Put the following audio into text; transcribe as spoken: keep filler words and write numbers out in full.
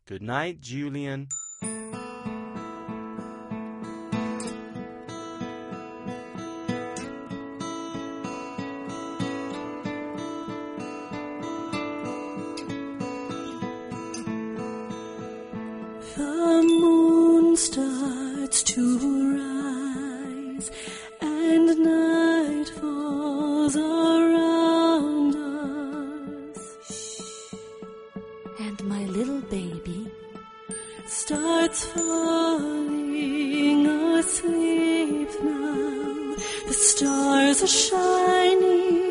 Good night, Julian. The moon starts to rise, and night falls around us. And my little baby starts falling asleep now. The stars are shining